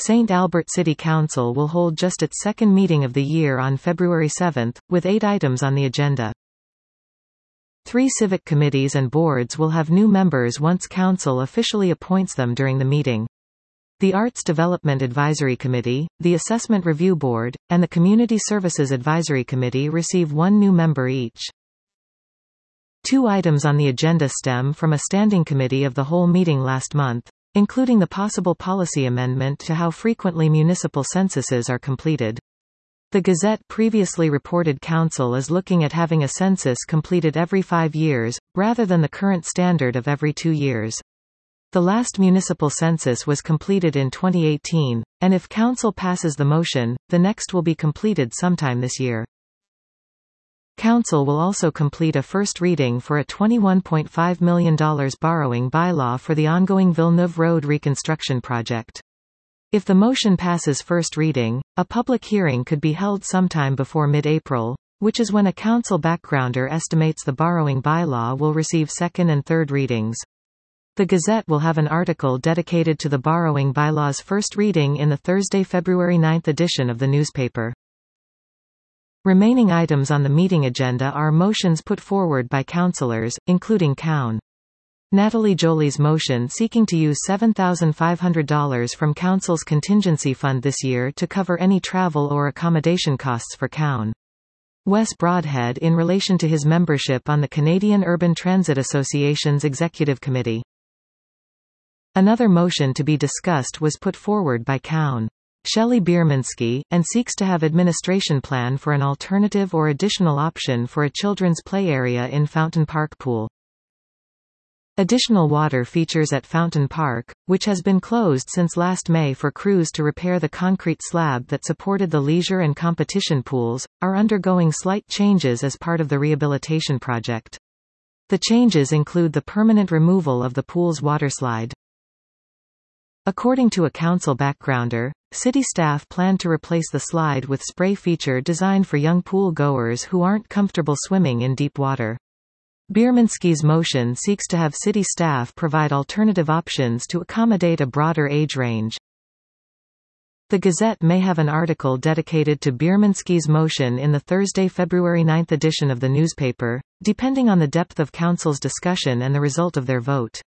St. Albert City Council will hold just its second meeting of the year on February 7, with 8 items on the agenda. 3 civic committees and boards will have new members once Council officially appoints them during the meeting. The Arts Development Advisory Committee, the Assessment Review Board, and the Community Services Advisory Committee receive 1 new member each. 2 items on the agenda stem from a standing committee of the whole meeting last month, including the possible policy amendment to how frequently municipal censuses are completed. The Gazette previously reported Council is looking at having a census completed every 5 years, rather than the current standard of every 2 years. The last municipal census was completed in 2018, and if Council passes the motion, the next will be completed sometime this year. Council will also complete a first reading for a $21.5 million borrowing bylaw for the ongoing Villeneuve Road reconstruction project. If the motion passes first reading, a public hearing could be held sometime before mid-April, which is when a Council backgrounder estimates the borrowing bylaw will receive second and third readings. The Gazette will have an article dedicated to the borrowing bylaw's first reading in the Thursday, February 9 edition of the newspaper. Remaining items on the meeting agenda are motions put forward by councillors, including Cown. Natalie Jolie's motion seeking to use $7,500 from Council's contingency fund this year to cover any travel or accommodation costs for Cown. Wes Broadhead in relation to his membership on the Canadian Urban Transit Association's Executive Committee. Another motion to be discussed was put forward by Cown. Shelley Bierminski, and seeks to have administration plan for an alternative or additional option for a children's play area in Fountain Park Pool. Additional water features at Fountain Park, which has been closed since last May for crews to repair the concrete slab that supported the leisure and competition pools, are undergoing slight changes as part of the rehabilitation project. The changes include the permanent removal of the pool's waterslide. According to a Council backgrounder, city staff plan to replace the slide with spray feature designed for young pool goers who aren't comfortable swimming in deep water. Bierminski's motion seeks to have city staff provide alternative options to accommodate a broader age range. The Gazette may have an article dedicated to Bierminski's motion in the Thursday, February 9 edition of the newspaper, depending on the depth of Council's discussion and the result of their vote.